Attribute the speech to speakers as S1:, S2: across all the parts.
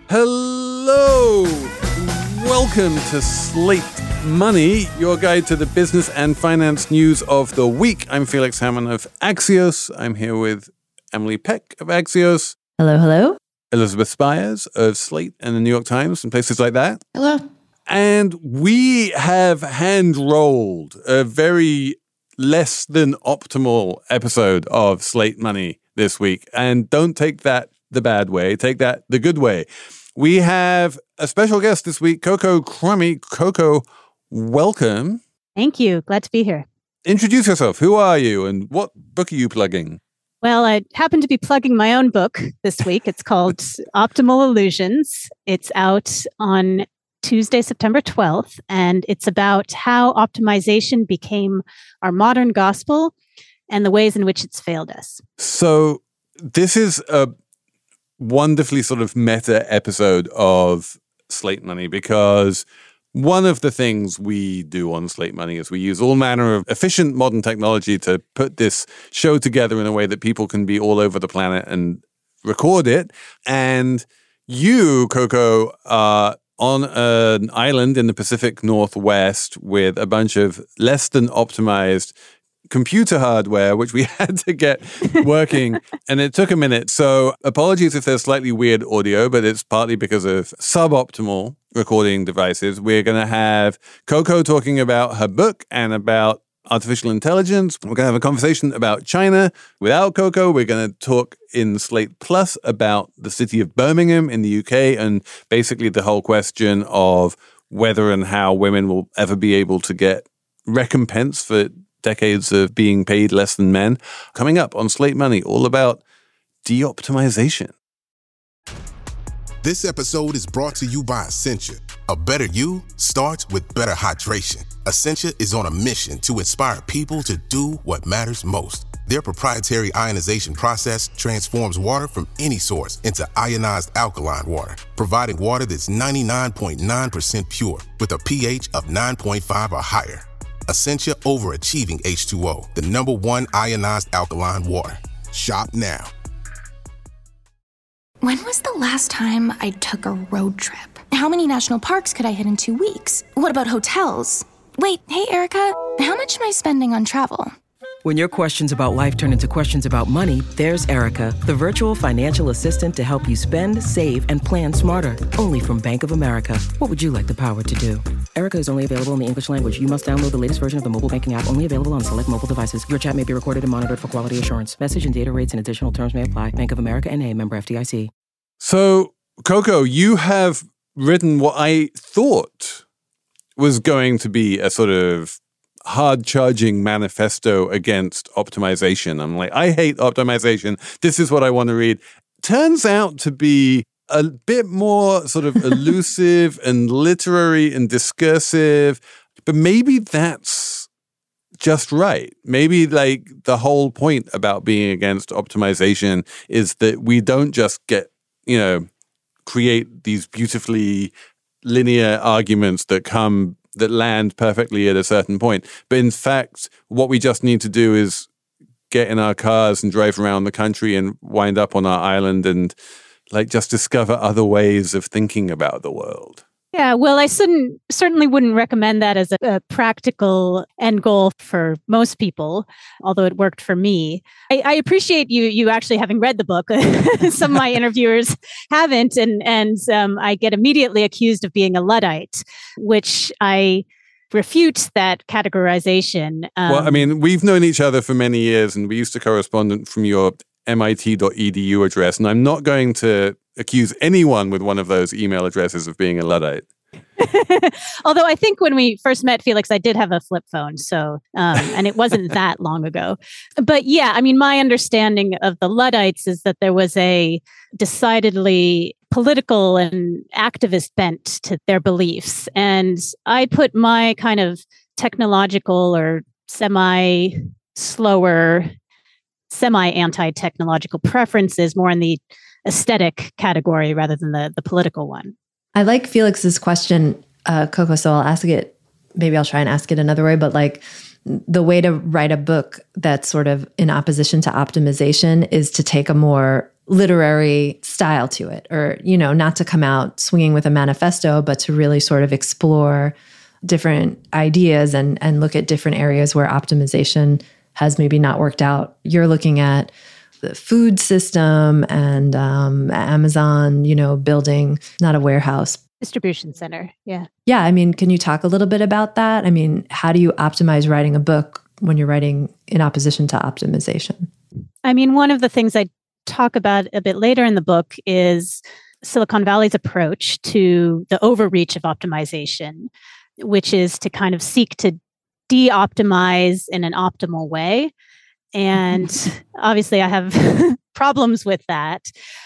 S1: Hello! Welcome to Slate Money, your guide to the business and finance news of the week. I'm Felix Hammond of Axios. I'm here with Emily Peck of Axios.
S2: Hello, hello.
S1: Elizabeth Spires of Slate and the New York Times and places like that.
S2: Hello.
S1: And we have hand-rolled a very less than optimal episode of Slate Money this week. And don't take that the bad way, take that the good way. We have a special guest this week, Coco Crummy. Coco, welcome.
S3: Thank you. Glad to be here.
S1: Introduce yourself. Who are you and what book are you plugging?
S3: Well, I happen to be plugging my own book this week. It's called Optimal Illusions. It's out on Tuesday, September 12th, and it's about how optimization became our modern gospel and the ways in which it's failed us.
S1: So this is a wonderfully sort of meta episode of Slate Money, because one of the things we do on Slate Money is we use all manner of efficient modern technology to put this show together in a way that people can be all over the planet and record it. And you, Coco, are on an island in the Pacific Northwest with a bunch of less than optimized computer hardware, which we had to get working, and it took a minute. So apologies if there's slightly weird audio, but it's partly because of suboptimal recording devices. We're going to have Coco talking about her book and about artificial intelligence. We're going to have a conversation about China. Without Coco, we're going to talk in Slate Plus about the city of Birmingham in the UK and basically the whole question of whether and how women will ever be able to get recompense for decades of being paid less than men. Coming up on Slate Money, all about de-optimization.
S4: This episode is brought to you by Essentia. A better you starts with better hydration. Essentia is on a mission to inspire people to do what matters most. Their proprietary ionization process transforms water from any source into ionized alkaline water, providing water that's 99.9% pure with a pH of 9.5 or higher. Essentia Overachieving H2O, the #1 ionized alkaline water. Shop now.
S5: When was the last time I took a road trip? How many national parks could I hit in 2 weeks? What about hotels? Wait, hey, Erica, how much am I spending on travel?
S6: When your questions about life turn into questions about money, there's Erica, the virtual financial assistant to help you spend, save, and plan smarter. Only from Bank of America. What would you like the power to do? Erica is only available in the English language. You must download the latest version of the mobile banking app, only available on select mobile devices. Your chat may be recorded and monitored for quality assurance. Message and data rates and additional terms may apply. Bank of America N.A., member FDIC.
S1: So, Coco, you have written what I thought was going to be a sort of hard-charging manifesto against optimization. I'm like, I hate optimization. This is what I want to read. Turns out to be a bit more sort of elusive and literary and discursive, but maybe that's just right. Maybe like the whole point about being against optimization is that we don't just get, create these beautifully linear arguments that land perfectly at a certain point. But in fact, what we just need to do is get in our cars and drive around the country and wind up on our island and just discover other ways of thinking about the world.
S3: Yeah, well, I certainly wouldn't recommend that as a practical end goal for most people, although it worked for me. I appreciate you actually having read the book. Some of my interviewers haven't, and I get immediately accused of being a Luddite, which I refute that categorization.
S1: Well, I mean, we've known each other for many years, and we used to correspond from your MIT.edu address, and I'm not going to accuse anyone with one of those email addresses of being a Luddite.
S3: Although I think when we first met, Felix, I did have a flip phone, so and it wasn't that long ago. But yeah, I mean, my understanding of the Luddites is that there was a decidedly political and activist bent to their beliefs. And I put my kind of technological or semi-slower, semi-anti-technological preferences more in the aesthetic category rather than the political one.
S2: I like Felix's question, Coco, so I'll ask it, maybe I'll try and ask it another way, but like the way to write a book that's sort of in opposition to optimization is to take a more literary style to it, or, not to come out swinging with a manifesto, but to really sort of explore different ideas and look at different areas where optimization has maybe not worked out. You're looking at the food system and Amazon, building not a warehouse.
S3: Distribution center. Yeah.
S2: Yeah. I mean, can you talk a little bit about that? I mean, how do you optimize writing a book when you're writing in opposition to optimization?
S3: I mean, one of the things I talk about a bit later in the book is Silicon Valley's approach to the overreach of optimization, which is to kind of seek to de-optimize in an optimal way. And obviously I have problems with that.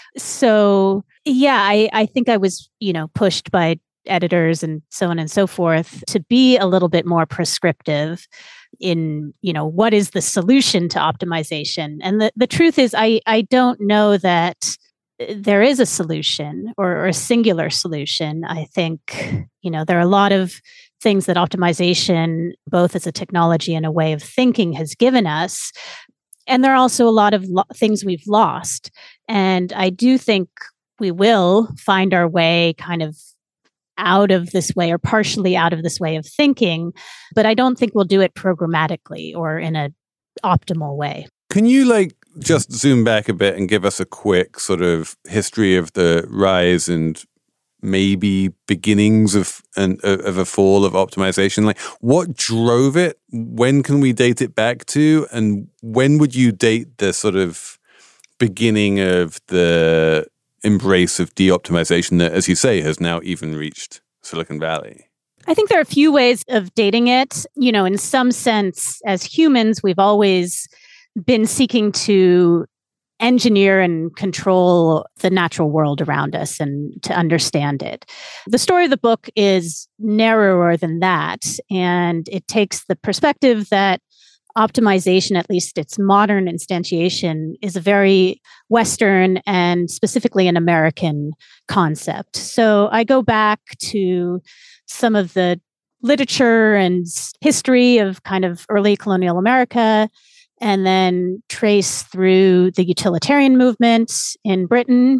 S3: So yeah, I think I was, pushed by editors and so on and so forth to be a little bit more prescriptive in, what is the solution to optimization? And the truth is, I don't know that there is a solution or a singular solution. I think, there are a lot of things that optimization, both as a technology and a way of thinking, has given us. And there are also a lot of things we've lost. And I do think we will find our way kind of out of this way, or partially out of this way of thinking, but I don't think we'll do it programmatically or in an optimal way.
S1: Can you just zoom back a bit and give us a quick sort of history of the rise and maybe beginnings of a fall of optimization? What drove it? When can we date it back to? And when would you date the sort of beginning of the embrace of de-optimization that, as you say, has now even reached Silicon Valley?
S3: I think there are a few ways of dating it. In some sense, as humans, we've always been seeking to engineer and control the natural world around us and to understand it. The story of the book is narrower than that, and it takes the perspective that optimization, at least its modern instantiation, is a very Western and specifically an American concept. So I go back to some of the literature and history of kind of early colonial America, and then trace through the utilitarian movement in Britain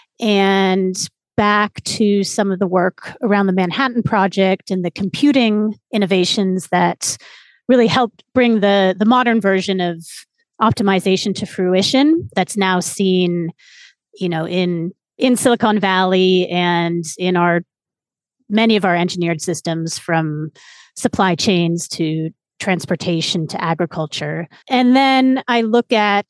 S3: and back to some of the work around the Manhattan Project and the computing innovations that really helped bring the modern version of optimization to fruition that's now seen, in Silicon Valley and in many of our engineered systems, from supply chains to transportation to agriculture. And then I look at,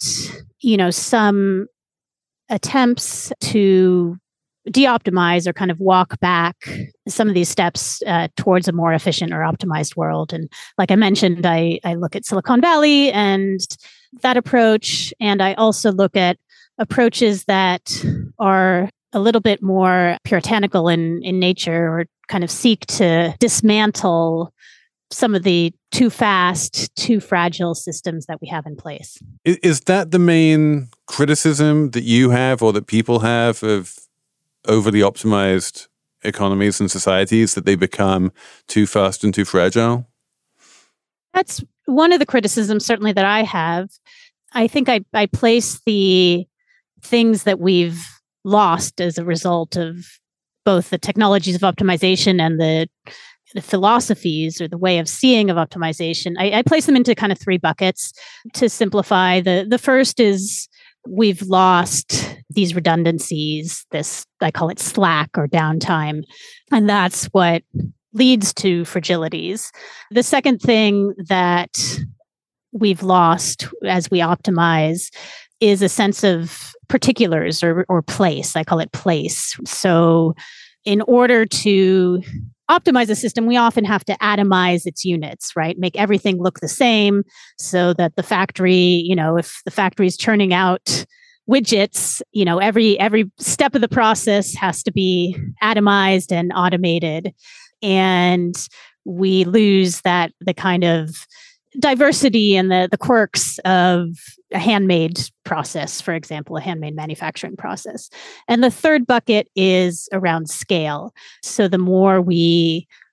S3: some attempts to de-optimize or kind of walk back some of these steps towards a more efficient or optimized world. And like I mentioned, I look at Silicon Valley and that approach. And I also look at approaches that are a little bit more puritanical in nature, or kind of seek to dismantle some of the too fast, too fragile systems that we have in place.
S1: Is that the main criticism that you have or that people have of overly optimized economies and societies, that they become too fast and too fragile?
S3: That's one of the criticisms, certainly, that I have. I think I place the things that we've lost as a result of both the technologies of optimization and the philosophies or the way of seeing of optimization. I place them into kind of three buckets to simplify. The first is we've lost these redundancies, this, I call it slack or downtime, and that's what leads to fragilities. The second thing that we've lost as we optimize is a sense of particulars or place. I call it place. So in order to optimize a system, we often have to atomize its units, right? Make everything look the same so that the factory, if the factory is churning out widgets, every step of the process has to be atomized and automated. And we lose the kind of diversity and the quirks of a handmade process, for example, a handmade manufacturing process. And the third bucket is around scale. So the more we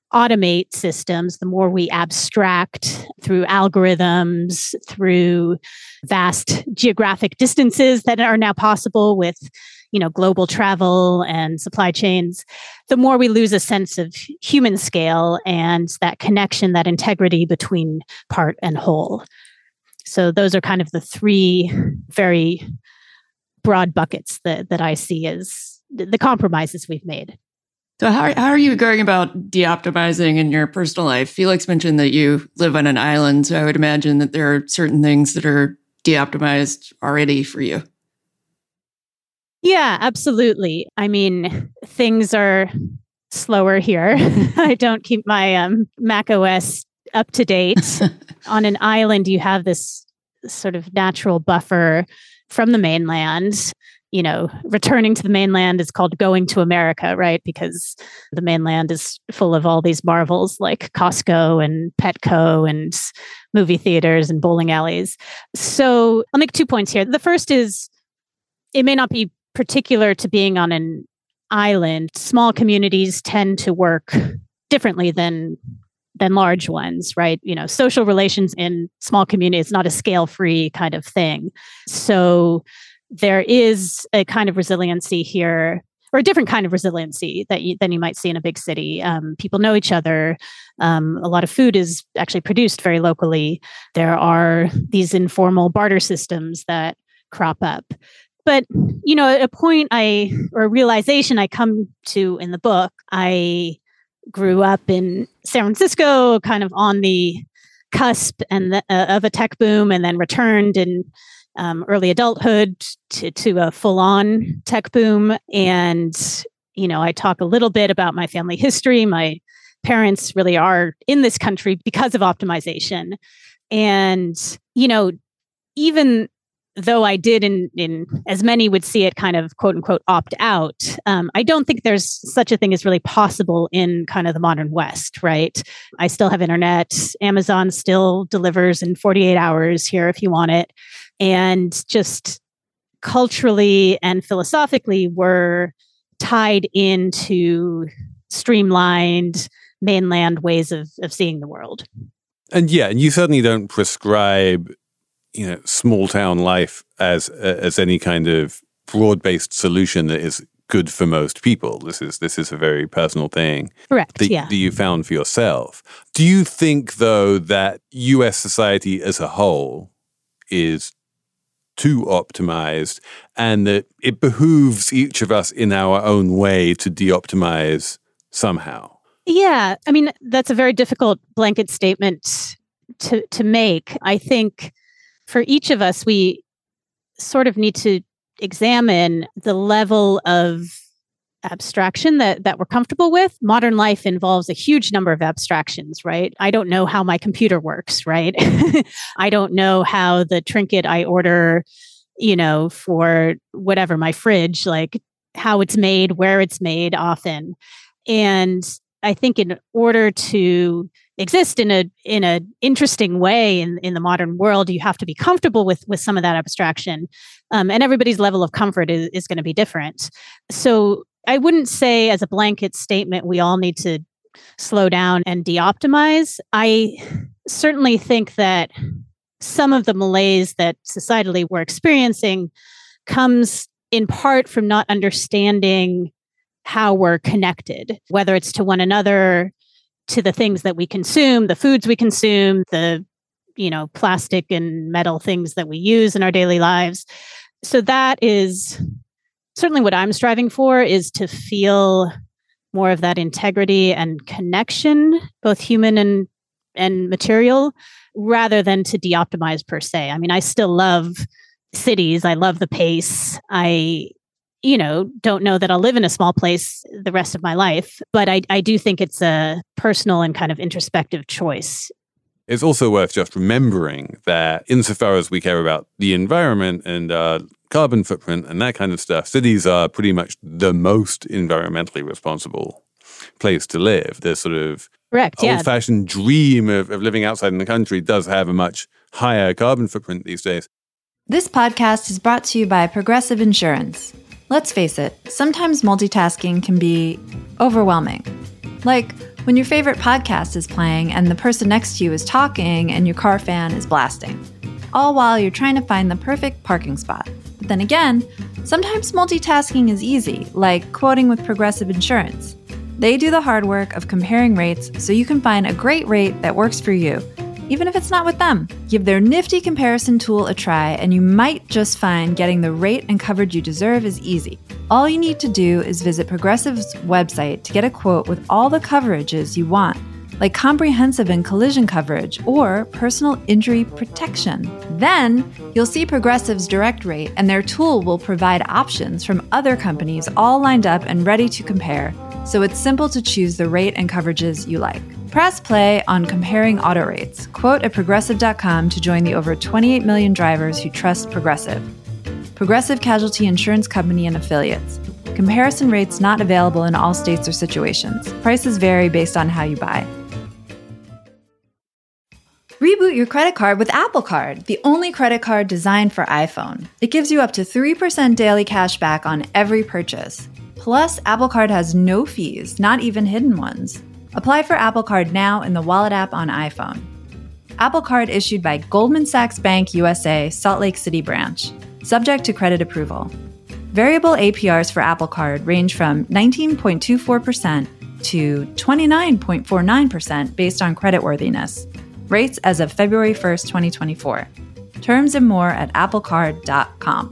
S3: automate systems, the more we abstract through algorithms, through vast geographic distances that are now possible with, global travel and supply chains, the more we lose a sense of human scale and that connection, that integrity between part and whole. So those are kind of the three very broad buckets that I see as the compromises we've made.
S7: So how are you going about de-optimizing in your personal life? Felix mentioned that you live on an island, so I would imagine that there are certain things that are de-optimized already for you.
S3: Yeah, absolutely. I mean, things are slower here. I don't keep my Mac OS up to date. On an island, you have this sort of natural buffer from the mainland. Returning to the mainland is called going to America, right? Because the mainland is full of all these marvels like Costco and Petco and movie theaters and bowling alleys. So I'll make 2 points here. The first is it may not be particular to being on an island. Small communities tend to work differently than large ones, right? Social relations in small communities is not a scale-free kind of thing. So there is a kind of resiliency here, or a different kind of resiliency than you might see in a big city. People know each other. A lot of food is actually produced very locally. There are these informal barter systems that crop up. But, a point a realization I come to in the book, I grew up in San Francisco, kind of on the cusp of a tech boom, and then returned in early adulthood to a full-on tech boom. And, I talk a little bit about my family history. My parents really are in this country because of optimization. And, even though I did in as many would see it kind of quote unquote opt out, I don't think there's such a thing as really possible in kind of the modern West, right? I still have internet. Amazon still delivers in 48 hours here if you want it. And just culturally and philosophically, we're tied into streamlined mainland ways of seeing the world.
S1: And you certainly don't prescribe small town life as any kind of broad-based solution that is good for most people. This is a very personal thing.
S3: Correct.
S1: That you found for yourself. Do you think, though, that U.S. society as a whole is too optimized, and that it behooves each of us in our own way to de-optimize somehow?
S3: Yeah, I mean, that's a very difficult blanket statement to make. I think for each of us, we sort of need to examine the level of abstraction that we're comfortable with. Modern life involves a huge number of abstractions, right? I don't know how my computer works, right? I don't know how the trinket I order, for whatever, my fridge, like how it's made, where it's made often. And I think in order to exist in a interesting way in the modern world, you have to be comfortable with some of that abstraction. And everybody's level of comfort is going to be different. So I wouldn't say as a blanket statement, we all need to slow down and de-optimize. I certainly think that some of the malaise that societally we're experiencing comes in part from not understanding how we're connected, whether it's to one another, to the things that we consume, the foods we consume, the, plastic and metal things that we use in our daily lives. So that is certainly what I'm striving for, is to feel more of that integrity and connection, both human and material, rather than to de-optimize per se. I mean, I still love cities. I love the pace. I don't know that I'll live in a small place the rest of my life, but I do think it's a personal and kind of introspective choice.
S1: It's also worth just remembering that insofar as we care about the environment and carbon footprint and that kind of stuff, cities are pretty much the most environmentally responsible place to live. The sort of old-fashioned dream of living outside in the country does have a much higher carbon footprint these days.
S2: This podcast is brought to you by Progressive Insurance. Let's face it, sometimes multitasking can be overwhelming. Like when your favorite podcast is playing and the person next to you is talking and your car fan is blasting. All while you're trying to find the perfect parking spot. But then again, sometimes multitasking is easy, like quoting with Progressive Insurance. They do the hard work of comparing rates so you can find a great rate that works for you, even if it's not with them. Give their nifty comparison tool a try, and you might just find getting the rate and coverage you deserve is easy. All you need to do is visit Progressive's website to get a quote with all the coverages you want, like comprehensive and collision coverage or personal injury protection. Then, you'll see Progressive's direct rate, and their tool will provide options from other companies all lined up and ready to compare, so it's simple to choose the rate and coverages you like. Press play on comparing auto rates. Quote at Progressive.com to join the over 28 million drivers who trust Progressive. Progressive Casualty Insurance Company and Affiliates. Comparison rates not available in all states or situations. Prices vary based on how you buy. Reboot your credit card with Apple Card, the only credit card designed for iPhone. It gives you up to 3% daily cash back on every purchase. Plus, Apple Card has no fees, not even hidden ones. Apply for Apple Card now in the Wallet app on iPhone. Apple Card issued by Goldman Sachs Bank USA, Salt Lake City branch. Subject to credit approval. Variable APRs for Apple Card range from 19.24% to 29.49% based on creditworthiness. Rates as of February 1st, 2024. Terms and more at applecard.com.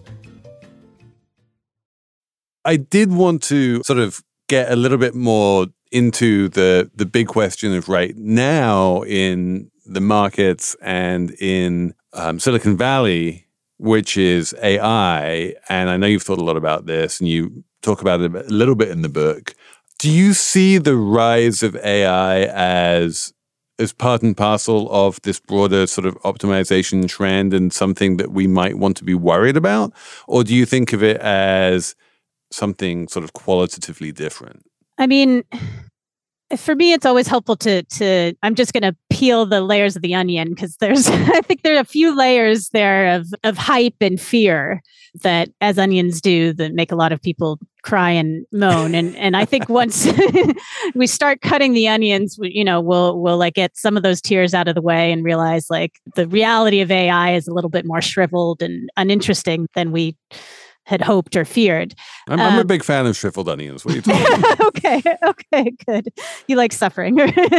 S1: I did want to sort of get a little bit more into the big question of right now in the markets and in Silicon Valley, which is AI. And I know you've thought a lot about this and you talk about it a little bit in the book. Do you see the rise of AI as part and parcel of this broader sort of optimization trend and something that we might want to be worried about? Or do you think of it as something sort of qualitatively different?
S3: I mean, for me, it's always helpful to I'm just going to peel the layers of the onion because I think there are a few layers there of hype and fear that, as onions do, that make a lot of people cry and moan. And I think once we start cutting the onions, we'll like get some of those tears out of the way and realize like the reality of AI is a little bit more shriveled and uninteresting than we had hoped or feared.
S1: I'm a big fan of shriveled onions. What are you talking about?
S3: Okay, good. You like suffering.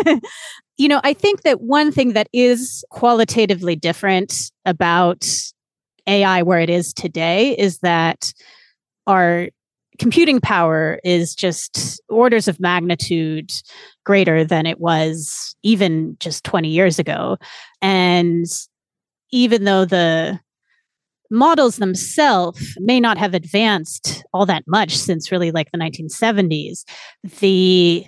S3: I think that one thing that is qualitatively different about AI where it is today is that our computing power is just orders of magnitude greater than it was even just 20 years ago. And even though the models themselves may not have advanced all that much since really like the 1970s, the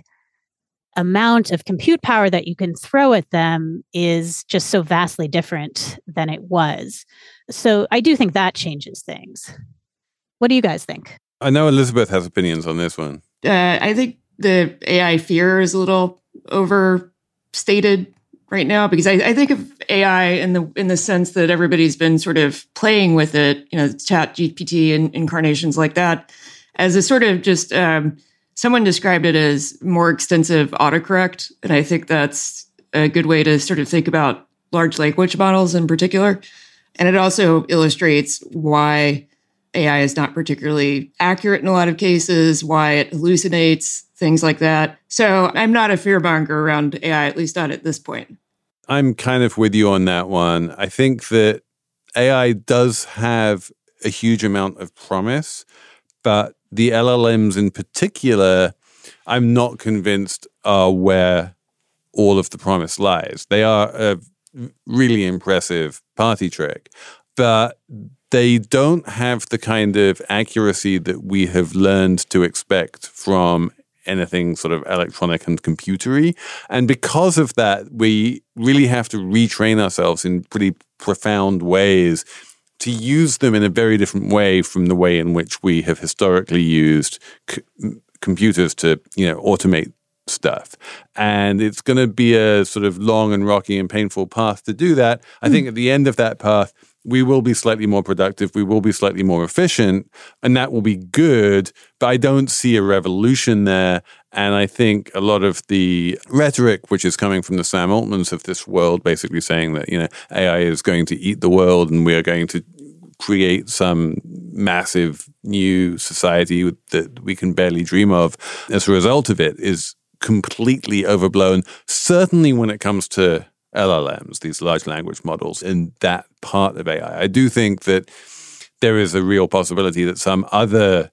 S3: amount of compute power that you can throw at them is just so vastly different than it was. So I do think that changes things. What do you guys think?
S1: I know Elizabeth has opinions on this one.
S7: I think the AI fear is a little overstated right now, because I think of AI in the sense that everybody's been sort of playing with it, Chat GPT and incarnations like that, as a sort of just someone described it as more extensive autocorrect, and I think that's a good way to sort of think about large language models in particular. And it also illustrates why AI is not particularly accurate in a lot of cases, why it hallucinates, things like that. So I'm not a fearmonger around AI, at least not at this point.
S1: I'm kind of with you on that one. I think that AI does have a huge amount of promise, but the LLMs in particular, I'm not convinced are where all of the promise lies. They are a really impressive party trick, but they don't have the kind of accuracy that we have learned to expect from anything sort of electronic and computery. And because of that, we really have to retrain ourselves in pretty profound ways to use them in a very different way from the way in which we have historically used computers to, automate stuff. And it's going to be a sort of long and rocky and painful path to do that. I think at the end of that path, we will be slightly more productive, we will be slightly more efficient, and that will be good, but I don't see a revolution there. And I think a lot of the rhetoric, which is coming from the Sam Altmans of this world, basically saying that, AI is going to eat the world and we are going to create some massive new society that we can barely dream of as a result of it, is completely overblown, certainly when it comes to LLMs, these large language models, in that part of AI. I do think that there is a real possibility that some other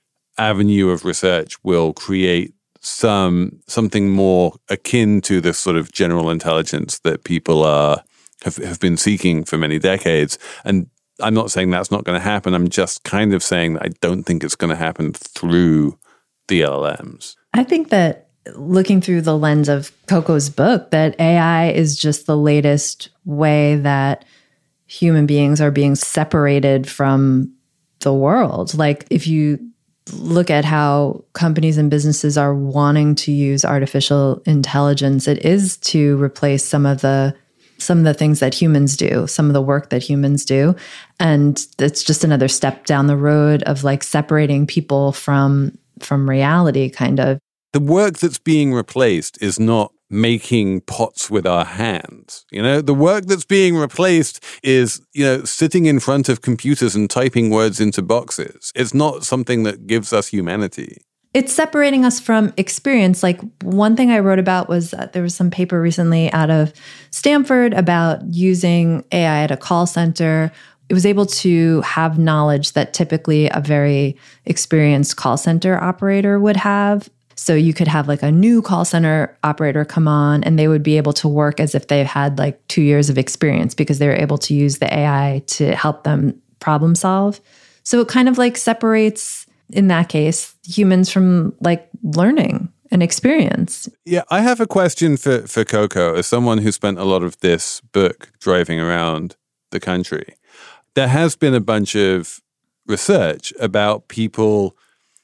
S1: avenue of research will create something more akin to this sort of general intelligence that people have been seeking for many decades. And I'm not saying that's not going to happen. I'm just kind of saying that I don't think it's going to happen through the LLMs.
S2: I think that looking through the lens of Coco's book, that AI is just the latest way that human beings are being separated from the world. Like, if you look at how companies and businesses are wanting to use artificial intelligence, it is to replace some of the things that humans do, some of the work that humans do. And it's just another step down the road of like separating people from reality, kind of.
S1: The work that's being replaced is not making pots with our hands. The work that's being replaced is, sitting in front of computers and typing words into boxes. It's not something that gives us humanity.
S2: It's separating us from experience. Like, one thing I wrote about was that there was some paper recently out of Stanford about using AI at a call center. It was able to have knowledge that typically a very experienced call center operator would have. So you could have like a new call center operator come on and they would be able to work as if they had like 2 years of experience because they were able to use the AI to help them problem solve. So it kind of like separates, in that case, humans from like learning and experience.
S1: Yeah, I have a question for Coco, as someone who spent a lot of this book driving around the country. There has been a bunch of research about people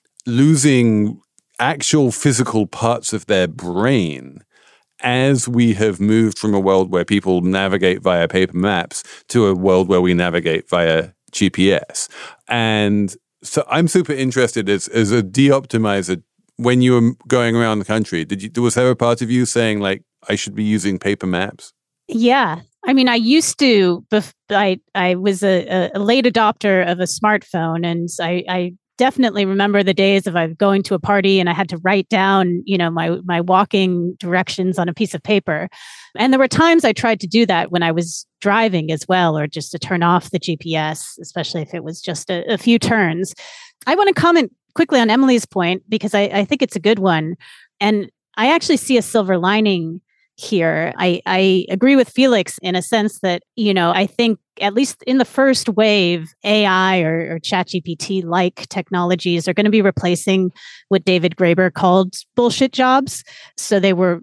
S1: losing actual physical parts of their brain as we have moved from a world where people navigate via paper maps to a world where we navigate via GPS. And so I'm super interested as a de-optimizer, when you were going around the country, was there a part of you saying like, I should be using paper maps?
S3: Yeah. I mean, I used to, I was a late adopter of a smartphone, and I definitely remember the days of going to a party and I had to write down, my walking directions on a piece of paper. And there were times I tried to do that when I was driving as well, or just to turn off the GPS, especially if it was just a few turns. I want to comment quickly on Emily's point because I think it's a good one. And I actually see a silver lining here. I agree with Felix in a sense that, I think at least in the first wave, AI or ChatGPT-like technologies are going to be replacing what David Graeber called bullshit jobs. So they were,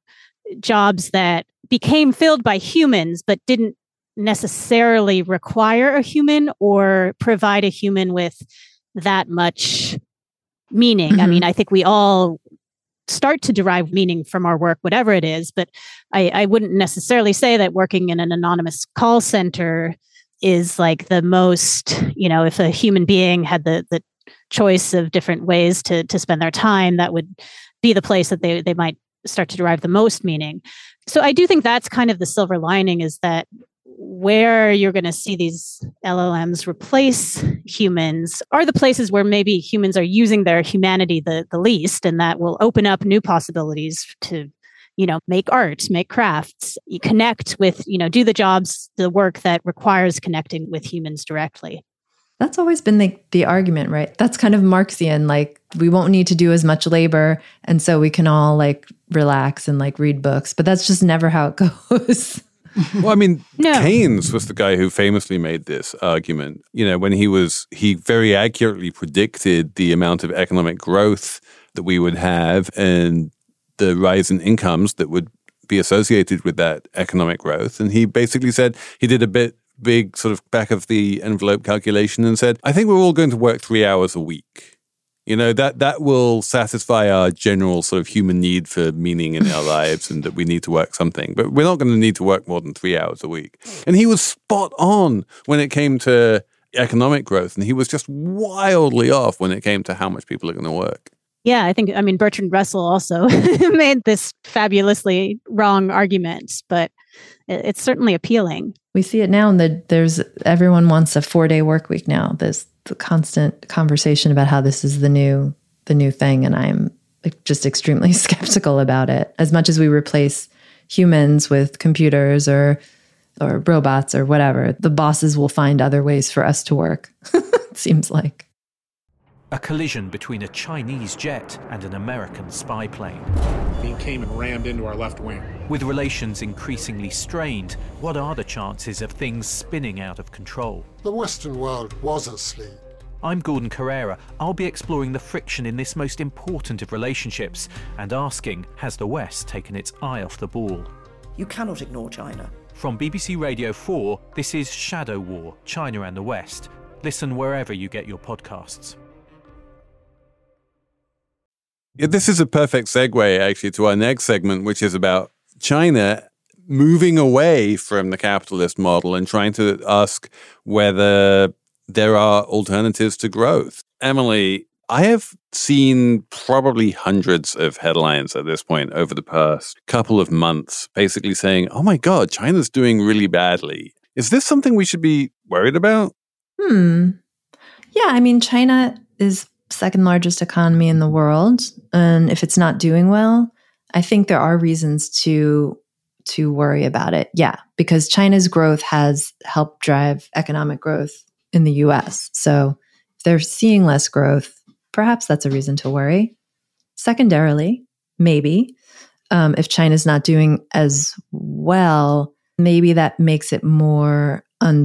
S3: jobs that became filled by humans, but didn't necessarily require a human or provide a human with that much meaning. Mm-hmm. I mean, I think we all start to derive meaning from our work, whatever it is. But I wouldn't necessarily say that working in an anonymous call center is like the most, if a human being had the choice of different ways to spend their time, that would be the place that they might start to derive the most meaning. So I do think that's kind of the silver lining, is that where you're going to see these LLMs replace humans are the places where maybe humans are using their humanity the least, and that will open up new possibilities to, make art, make crafts, connect with, do the jobs, the work that requires connecting with humans directly.
S2: That's always been the argument, right? That's kind of Marxian, like we won't need to do as much labor, and so we can all like relax and like read books, but that's just never how it goes.
S1: Well, I mean, no. Keynes was the guy who famously made this argument. When he very accurately predicted the amount of economic growth that we would have and the rise in incomes that would be associated with that economic growth. And he basically said, he did a big sort of back of the envelope calculation and said, I think we're all going to work 3 hours a week. That will satisfy our general sort of human need for meaning in our lives, and that we need to work something. But we're not going to need to work more than 3 hours a week. And he was spot on when it came to economic growth. And he was just wildly off when it came to how much people are going to work.
S3: Yeah, I mean, Bertrand Russell also made this fabulously wrong argument, but it's certainly appealing.
S2: We see it now there's everyone wants a 4-day work week now. There's the constant conversation about how this is the new thing. And I'm just extremely skeptical about it. As much as we replace humans with computers or robots or whatever, the bosses will find other ways for us to work, it seems like.
S8: A collision between a Chinese jet and an American spy plane.
S9: He came and rammed into our left wing.
S8: With relations increasingly strained, what are the chances of things spinning out of control?
S10: The Western world was asleep.
S8: I'm Gordon Carrera. I'll be exploring the friction in this most important of relationships and asking, has the West taken its eye off the ball?
S11: You cannot ignore China.
S8: From BBC Radio 4, this is Shadow War, China and the West. Listen wherever you get your podcasts.
S1: Yeah, this is a perfect segue, actually, to our next segment, which is about China moving away from the capitalist model and trying to ask whether there are alternatives to growth. Emily, I have seen probably hundreds of headlines at this point over the past couple of months, basically saying, oh my God, China's doing really badly. Is this something we should be worried about?
S2: Yeah, I mean, China is second largest economy in the world. And if it's not doing well, I think there are reasons to worry about it. Yeah, because China's growth has helped drive economic growth in the US. So if they're seeing less growth, perhaps that's a reason to worry. Secondarily, maybe if China's not doing as well, maybe that makes it more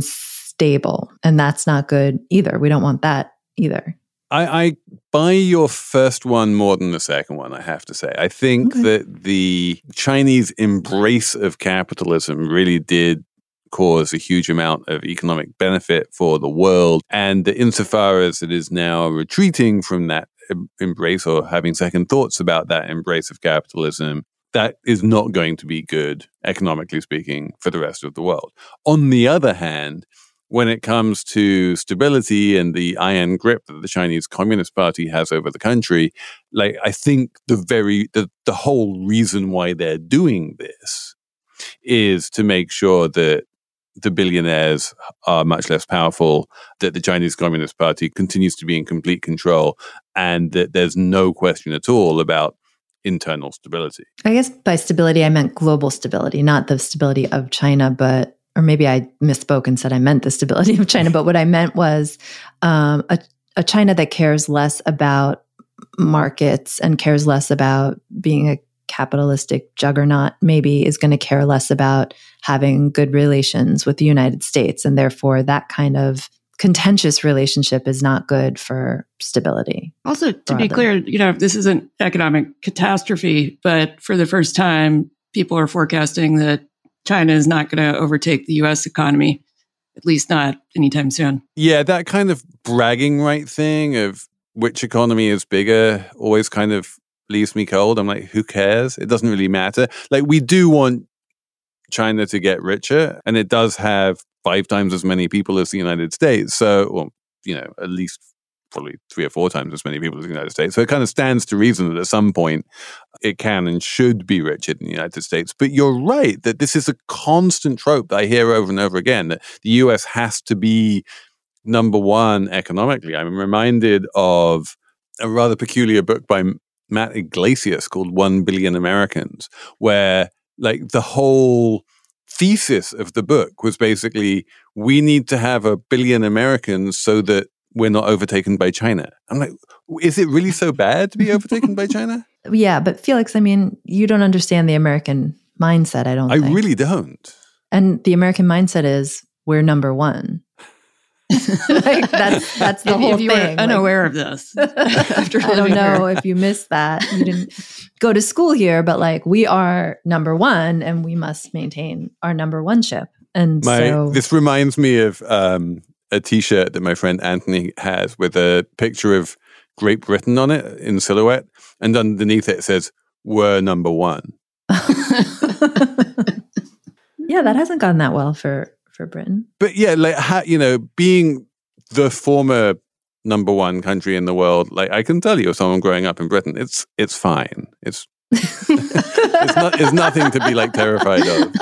S2: unstable. And that's not good either. We don't want that either.
S1: I buy your first one more than the second one, I have to say. I think that the Chinese embrace of capitalism really did cause a huge amount of economic benefit for the world. And insofar as it is now retreating from that embrace or having second thoughts about that embrace of capitalism, that is not going to be good, economically speaking, for the rest of the world. On the other hand, when it comes to stability and the iron grip that the Chinese Communist Party has over the country, like I think the whole reason why they're doing this is to make sure that the billionaires are much less powerful, that the Chinese Communist Party continues to be in complete control, and that there's no question at all about internal stability. I
S2: guess by stability, I meant global stability, not the stability of China, or maybe I misspoke and said I meant the stability of China. But what I meant was a China that cares less about markets and cares less about being a capitalistic juggernaut, maybe is going to care less about having good relations with the United States. And therefore, that kind of contentious relationship is not good for stability.
S7: Also, to be clear, this is an economic catastrophe, but for the first time, people are forecasting that China is not going to overtake the U.S. economy, at least not anytime soon.
S1: Yeah, that kind of bragging right thing of which economy is bigger always kind of leaves me cold. I'm like, who cares? It doesn't really matter. Like, we do want China to get richer, and it does have 5 times as many people as the United States. So, at least probably 3 or 4 times as many people as the United States. So it kind of stands to reason that at some point it can and should be richer than the United States. But you're right that this is a constant trope that I hear over and over again, that the US has to be number one economically. I'm reminded of a rather peculiar book by Matt Iglesias called 1 Billion Americans, where like the whole thesis of the book was basically, we need to have 1 billion Americans so that we're not overtaken by China. I'm like, is it really so bad to be overtaken by China?
S2: Yeah, but Felix, I mean, you don't understand the American mindset, I don't think.
S1: I really don't.
S2: And the American mindset is, we're number one. Like that's the whole thing.
S7: If you were unaware of this, after
S2: I don't know if you missed that. You didn't go to school here, but like, we are number one, and we must maintain our number one ship. And
S1: this reminds me of a T-shirt that my friend Anthony has with a picture of Great Britain on it in silhouette, and underneath it says, "We're number one."
S2: Yeah, that hasn't gone that well for Britain.
S1: But yeah, like being the former number one country in the world. Like, I can tell you, as someone growing up in Britain, it's fine. It's it's nothing to be like terrified of.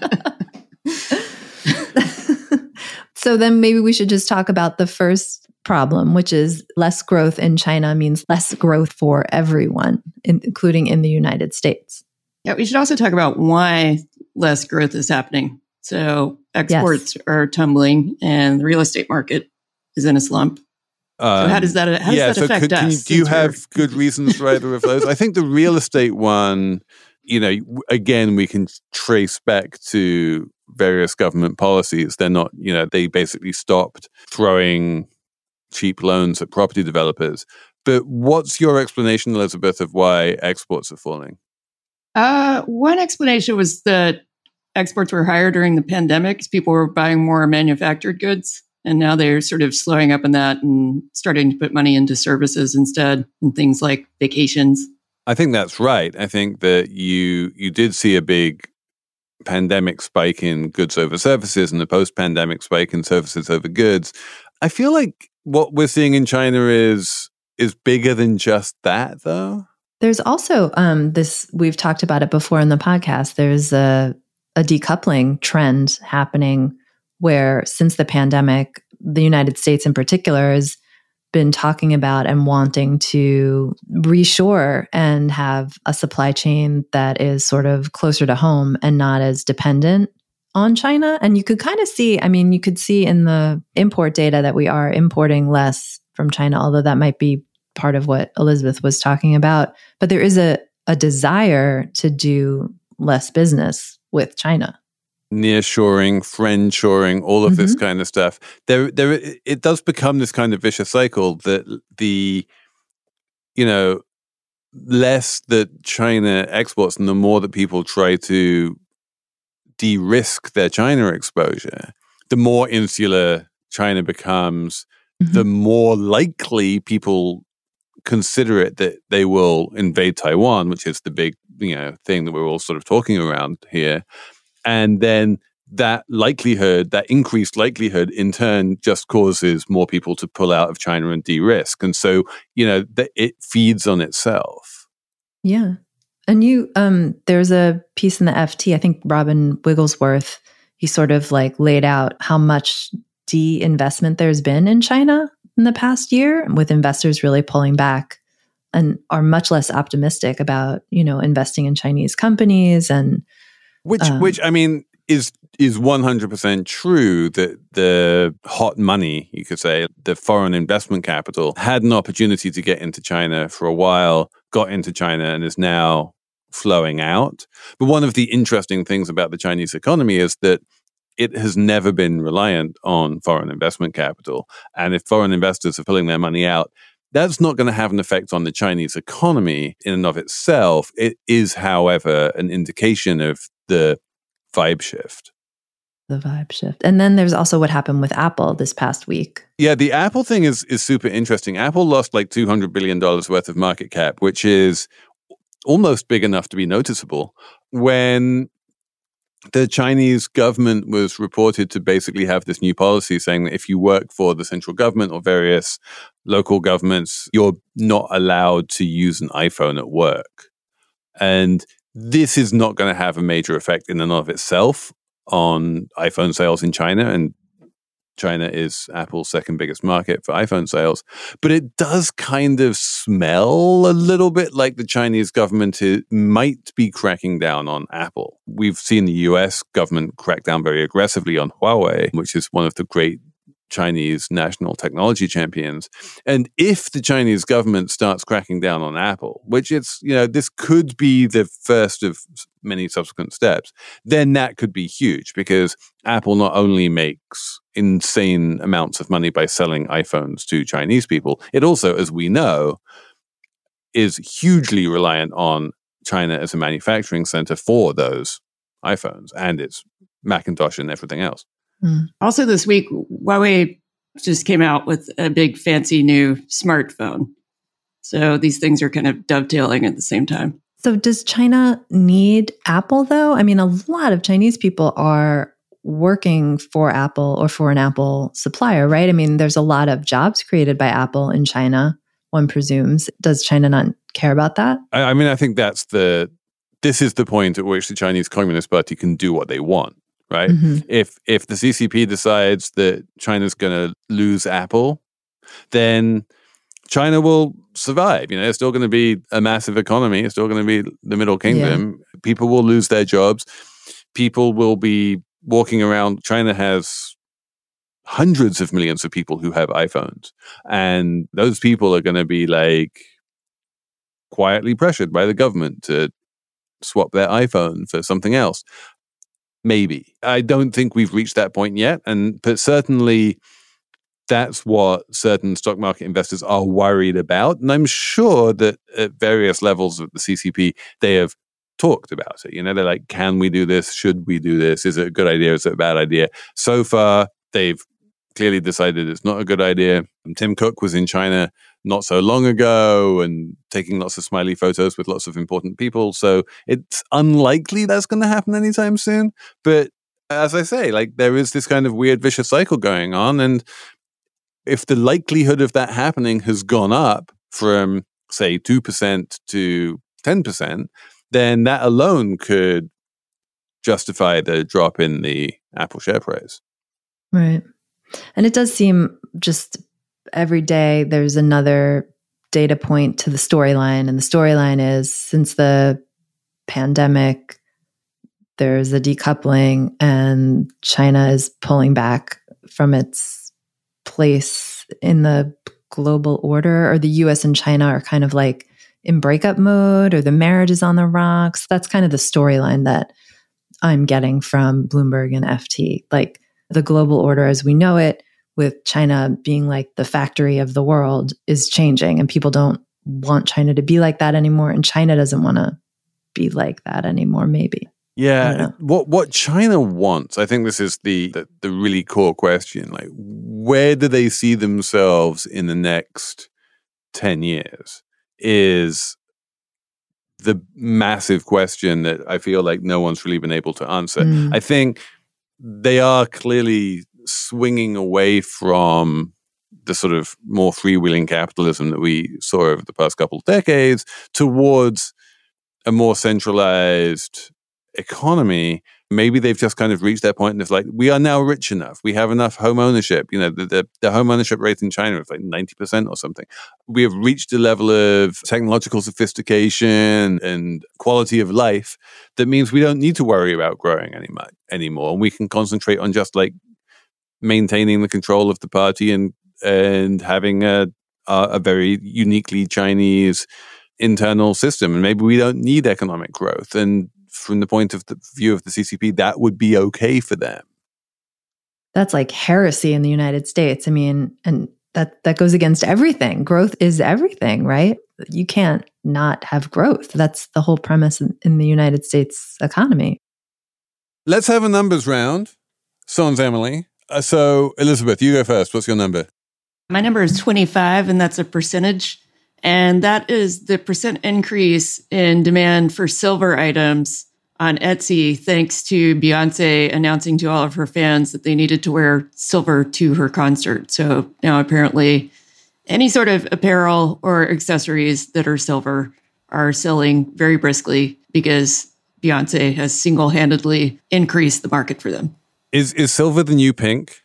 S2: So then maybe we should just talk about the first problem, which is less growth in China means less growth for everyone, including in the United States.
S7: Yeah, we should also talk about why less growth is happening. So exports are tumbling and the real estate market is in a slump. So how does that affect us?
S1: Do you have good reasons for either of those? I think the real estate one, again, we can trace back to various government policies. They're not, they basically stopped throwing cheap loans at property developers. But what's your explanation, Elizabeth, of why exports are falling?
S7: One explanation was that exports were higher during the pandemic because people were buying more manufactured goods. And now they're sort of slowing up in that and starting to put money into services instead and things like vacations.
S1: I think that's right. I think that you did see a big pandemic spike in goods over services and the post-pandemic spike in services over goods. I feel like what we're seeing in China is bigger than just that, though.
S2: There's also this, we've talked about it before in the podcast, there's a decoupling trend happening where since the pandemic, the United States in particular has been talking about and wanting to reshore and have a supply chain that is sort of closer to home and not as dependent on China. And you could kind of see, you could see in the import data that we are importing less from China, although that might be part of what Elizabeth was talking about. But there is a desire to do less business with China.
S1: Nearshoring, friendshoring, all of this kind of stuff. It does become this kind of vicious cycle that less that China exports and the more that people try to de-risk their China exposure, the more insular China becomes, the more likely people consider it that they will invade Taiwan, which is the big, thing that we're all sort of talking around here. And then that increased likelihood in turn just causes more people to pull out of China and de-risk. And so, it feeds on itself.
S2: Yeah. And there's a piece in the FT, I think Robin Wigglesworth, he sort of like laid out how much de-investment there's been in China in the past year, with investors really pulling back and are much less optimistic about, investing in Chinese companies and
S1: Which is 100% true, that the hot money, you could say, the foreign investment capital had an opportunity to get into China for a while, got into China and is now flowing out. But one of the interesting things about the Chinese economy is that it has never been reliant on foreign investment capital. And if foreign investors are pulling their money out, that's not going to have an effect on the Chinese economy in and of itself. It is, however, an indication of the vibe shift.
S2: The vibe shift. And then there's also what happened with Apple this past week.
S1: Yeah, the Apple thing is super interesting. Apple lost like $200 billion worth of market cap, which is almost big enough to be noticeable. When the Chinese government was reported to basically have this new policy saying that if you work for the central government or various local governments, you're not allowed to use an iPhone at work. And this is not going to have a major effect in and of itself on iPhone sales in China. And China is Apple's second biggest market for iPhone sales. But it does kind of smell a little bit like the Chinese government might be cracking down on Apple. We've seen the US government crack down very aggressively on Huawei, which is one of the great Chinese national technology champions. And if the Chinese government starts cracking down on Apple, which this could be the first of many subsequent steps, then that could be huge, because Apple not only makes insane amounts of money by selling iPhones to Chinese people, it also, as we know, is hugely reliant on China as a manufacturing center for those iPhones and its Macintosh and everything else.
S7: Also this week, Huawei just came out with a big fancy new smartphone. So these things are kind of dovetailing at the same time.
S2: So does China need Apple though? A lot of Chinese people are working for Apple or for an Apple supplier, right? I mean, there's a lot of jobs created by Apple in China, one presumes. Does China not care about that?
S1: I mean, I think this is the point at which the Chinese Communist Party can do what they want, right?
S2: Mm-hmm.
S1: If the CCP decides that China's going to lose Apple, then China will survive. You know, it's still going to be a massive economy. It's still going to be the Middle Kingdom. Yeah. People will lose their jobs. People will be walking around. China has hundreds of millions of people who have iPhones. And those people are going to be like quietly pressured by the government to swap their iPhone for something else. Maybe. I don't think we've reached that point yet. But certainly that's what certain stock market investors are worried about. And I'm sure that at various levels of the CCP, they have talked about it. You know, they're like, can we do this? Should we do this? Is it a good idea? Is it a bad idea? So far, they've clearly decided it's not a good idea. Tim Cook was in China not so long ago and taking lots of smiley photos with lots of important people. So it's unlikely that's going to happen anytime soon. But as I say, like there is this kind of weird vicious cycle going on. And if the likelihood of that happening has gone up from, say, 2% to 10%, then that alone could justify the drop in the Apple share price.
S2: Right. And it does seem just every day there's another data point to the storyline. And the storyline is since the pandemic, there's a decoupling and China is pulling back from its place in the global order, or the US and China are kind of like in breakup mode, or the marriage is on the rocks. That's kind of the storyline that I'm getting from Bloomberg and FT. Like the global order as we know it, with China being like the factory of the world, is changing, and people don't want China to be like that anymore. And China doesn't want to be like that anymore, maybe.
S1: Yeah. What China wants, I think this is the really core question. Like, where do they see themselves in the next 10 years? Is the massive question that I feel like no one's really been able to answer. I think they are clearly swinging away from the sort of more freewheeling capitalism that we saw over the past couple of decades towards a more centralized economy. Maybe they've just kind of reached that point and it's like, we are now rich enough. We have enough home ownership. You know, the home ownership rate in China is like 90% or something. We have reached a level of technological sophistication and quality of life that means we don't need to worry about growing anymore. And we can concentrate on just like maintaining the control of the party and having a very uniquely Chinese internal system. And maybe we don't need economic growth. And from the point of the view of the CCP, that would be okay for them.
S2: That's like heresy in the United States. I mean, and that goes against everything. Growth is everything, right? You can't not have growth. That's the whole premise in the United States economy.
S1: Let's have a numbers round. So's Emily. So, Elizabeth, you go first. What's your number?
S7: My number is 25, and that's a percentage. And that is the percent increase in demand for silver items on Etsy, thanks to Beyonce announcing to all of her fans that they needed to wear silver to her concert. So now apparently any sort of apparel or accessories that are silver are selling very briskly because Beyonce has single-handedly increased the market for them.
S1: Is silver the new pink?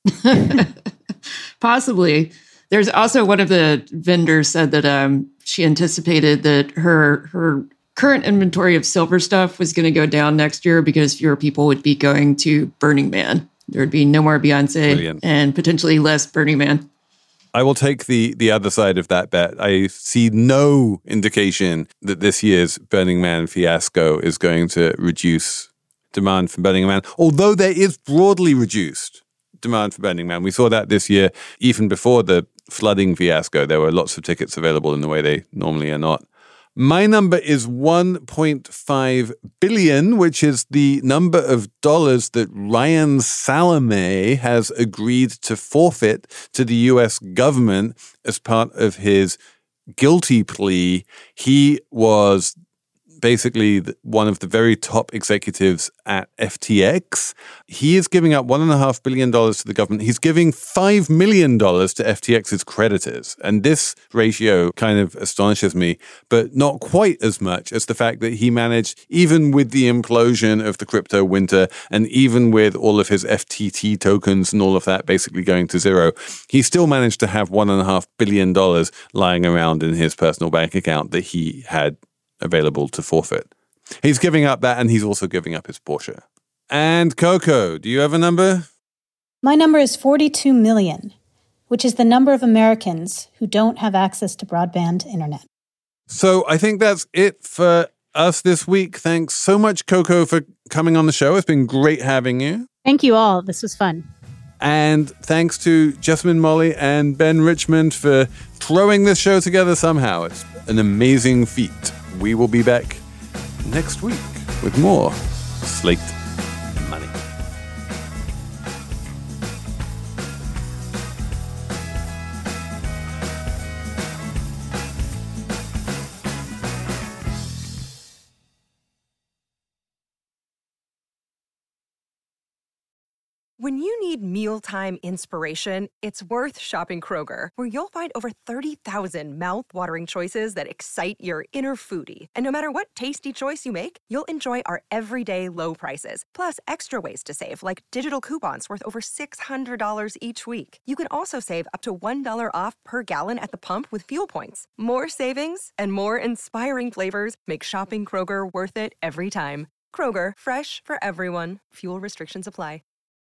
S7: Possibly. There's also one of the vendors said that she anticipated that her current inventory of silver stuff was going to go down next year because fewer people would be going to Burning Man. There would be no more Beyonce. Brilliant. And potentially less Burning Man.
S1: I will take the other side of that bet. I see no indication that this year's Burning Man fiasco is going to reduce demand for Burning Man, although there is broadly reduced demand for Burning Man. We saw that this year, even before the flooding fiasco. There were lots of tickets available in the way they normally are not. My number is 1.5 billion, which is the number of dollars that Ryan Salame has agreed to forfeit to the US government as part of his guilty plea. He was basically one of the very top executives at FTX. He is giving up $1.5 billion to the government. He's giving $5 million to FTX's creditors. And this ratio kind of astonishes me, but not quite as much as the fact that he managed, even with the implosion of the crypto winter and even with all of his FTT tokens and all of that basically going to zero, he still managed to have $1.5 billion lying around in his personal bank account that he had available to forfeit. He's giving up that, and he's also giving up his Porsche. And Coco, do you have a number?
S12: My number is 42 million, which is the number of Americans who don't have access to broadband internet.
S1: So I think that's it for us this week. Thanks so much, Coco, for coming on the show. It's been great having you.
S3: Thank you all. This was fun.
S1: And thanks to Jessamine Molly and Ben Richmond for throwing this show together somehow. It's an amazing feat. We will be back next week with more Slate Money.
S13: When you need mealtime inspiration, it's worth shopping Kroger, where you'll find over 30,000 mouth-watering choices that excite your inner foodie. And no matter what tasty choice you make, you'll enjoy our everyday low prices, plus extra ways to save, like digital coupons worth over $600 each week. You can also save up to $1 off per gallon at the pump with fuel points. More savings and more inspiring flavors make shopping Kroger worth it every time. Kroger, fresh for everyone. Fuel restrictions apply.